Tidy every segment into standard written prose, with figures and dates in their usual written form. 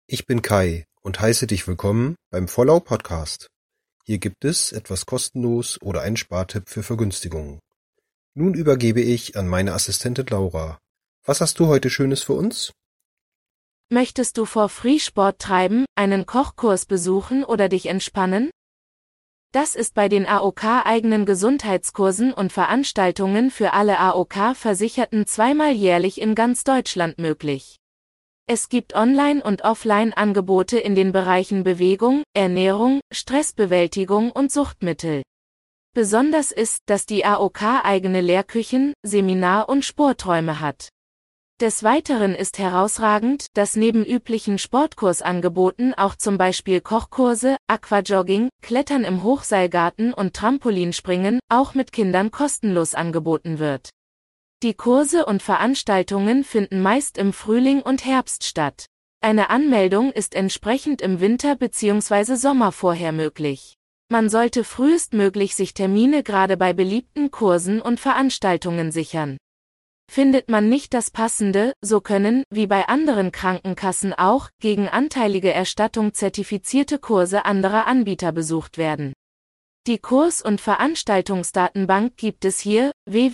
Ich bin Kai und heiße dich willkommen beim Vollau Podcast. Hier gibt es etwas kostenlos oder einen Spartipp für Vergünstigungen. Nun übergebe ich an meine Assistentin Laura. Was hast du heute Schönes für uns? Möchtest du for free Sport treiben, einen Kochkurs besuchen oder dich entspannen? Das ist bei den AOK-eigenen Gesundheitskursen und Veranstaltungen für alle AOK-Versicherten zweimal jährlich in ganz Deutschland möglich. Es gibt Online- und Offline-Angebote in den Bereichen Bewegung, Ernährung, Stressbewältigung und Suchtmittel. Besonders ist, dass die AOK eigene Lehrküchen, Seminar- und Sporträume hat. Des Weiteren ist herausragend, dass neben üblichen Sportkursangeboten auch zum Beispiel Kochkurse, Aquajogging, Klettern im Hochseilgarten und Trampolinspringen auch mit Kindern kostenlos angeboten wird. Die Kurse und Veranstaltungen finden meist im Frühling und Herbst statt. Eine Anmeldung ist entsprechend im Winter bzw. Sommer vorher möglich. Man sollte frühestmöglich sich Termine gerade bei beliebten Kursen und Veranstaltungen sichern. Findet man nicht das Passende, so können, wie bei anderen Krankenkassen auch, gegen anteilige Erstattung zertifizierte Kurse anderer Anbieter besucht werden. Die Kurs- und Veranstaltungsdatenbank gibt es hier,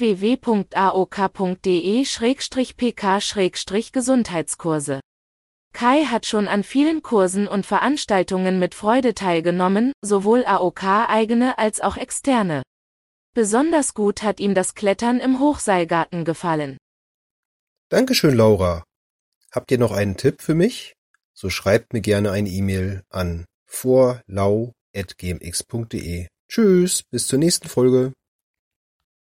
www.aok.de/pk/Gesundheitskurse. Kai hat schon an vielen Kursen und Veranstaltungen mit Freude teilgenommen, sowohl AOK-eigene als auch externe. Besonders gut hat ihm das Klettern im Hochseilgarten gefallen. Dankeschön, Laura. Habt ihr noch einen Tipp für mich? So schreibt mir gerne eine E-Mail an vorlau@gmx.de. Tschüss, bis zur nächsten Folge.